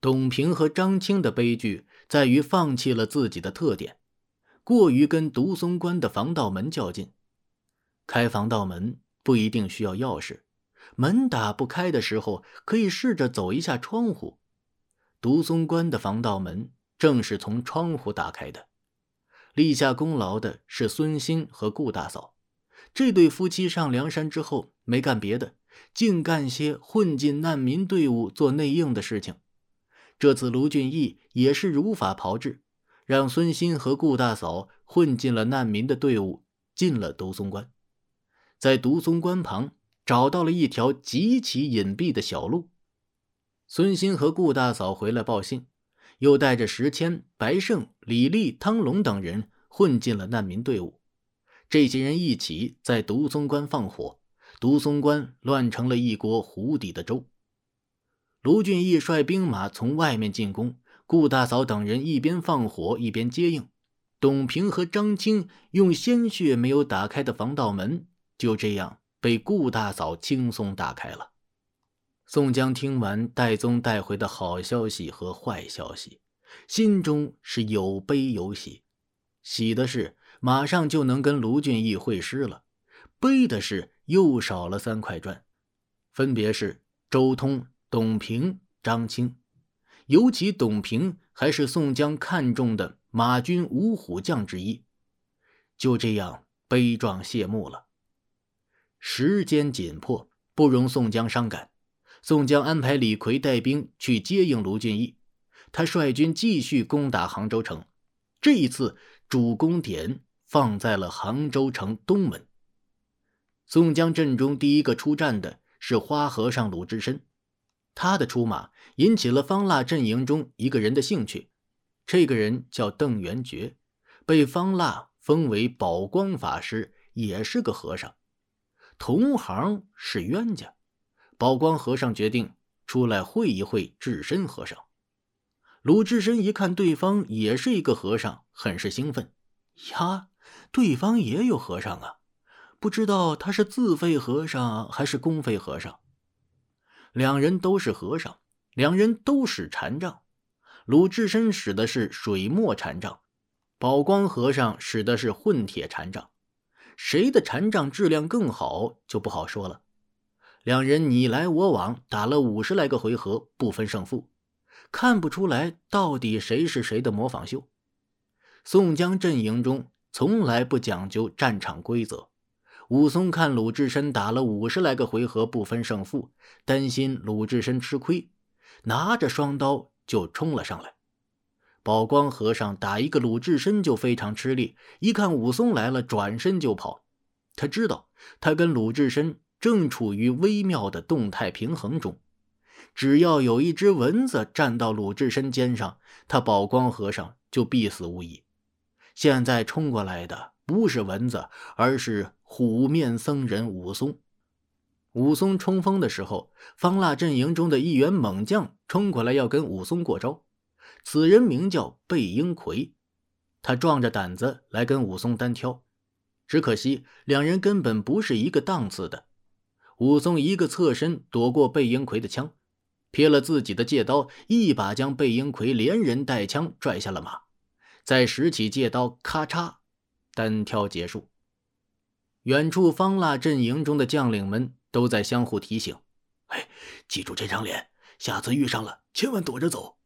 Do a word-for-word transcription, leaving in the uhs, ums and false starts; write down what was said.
董平和张青的悲剧在于放弃了自己的特点，过于跟独松关的防盗门较劲。开防盗门不一定需要钥匙，门打不开的时候可以试着走一下窗户。独松关的防盗门正是从窗户打开的。立下功劳的是孙鑫和顾大嫂，这对夫妻上梁山之后没干别的，净干些混进难民队伍做内应的事情。这次卢俊义也是如法炮制，让孙鑫和顾大嫂混进了难民的队伍，进了独松关。在独松关旁找到了一条极其隐蔽的小路。孙鑫和顾大嫂回来报信，又带着石谦、白胜、李立、汤龙等人混进了难民队伍。这些人一起在独松关放火，独松关乱成了一锅糊底的粥。卢俊义率兵马从外面进攻，顾大嫂等人一边放火一边接应。董平和张青用鲜血没有打开的防盗门，就这样被顾大嫂轻松打开了。宋江听完戴宗带回的好消息和坏消息，心中是有悲有喜。喜的是马上就能跟卢俊义会师了，悲的是又少了三块砖，分别是周通、董平、张青。尤其董平还是宋江看中的马军五虎将之一。就这样悲壮谢幕了。时间紧迫，不容宋江伤感。宋江安排李逵带兵去接应卢俊义，他率军继续攻打杭州城。这一次主攻点放在了杭州城东门。宋江阵中第一个出战的是花和尚鲁智深，他的出马引起了方腊阵营中一个人的兴趣。这个人叫邓元觉，被方腊封为宝光法师，也是个和尚，同行是冤家。宝光和尚决定出来会一会智深和尚。鲁智深一看对方也是一个和尚，很是兴奋。呀，对方也有和尚啊，不知道他是自费和尚还是公费和尚。两人都是和尚，两人都使禅杖。鲁智深使的是水墨禅杖，宝光和尚使的是混铁禅杖。谁的禅杖质量更好就不好说了。两人你来我往打了五十来个回合，不分胜负，看不出来到底谁是谁的模仿秀。宋江阵营中从来不讲究战场规则，武松看鲁智深打了五十来个回合不分胜负，担心鲁智深吃亏，拿着双刀就冲了上来。宝光和尚打一个鲁智深就非常吃力，一看武松来了，转身就跑。他知道他跟鲁智深正处于微妙的动态平衡中，只要有一只蚊子站到鲁智深肩上，他宝光和尚就必死无疑。现在冲过来的不是蚊子，而是虎面僧人武松。武松冲锋的时候，方腊阵营中的一员猛将冲过来要跟武松过招，此人名叫背英魁，他壮着胆子来跟武松单挑，只可惜两人根本不是一个档次的。武松一个侧身躲过背英魁的枪，撇了自己的借刀，一把将背英魁连人带枪拽下了马，再拾起借刀，咔嚓，单挑结束。远处方腊阵营中的将领们都在相互提醒：哎，记住这张脸，下次遇上了千万躲着走。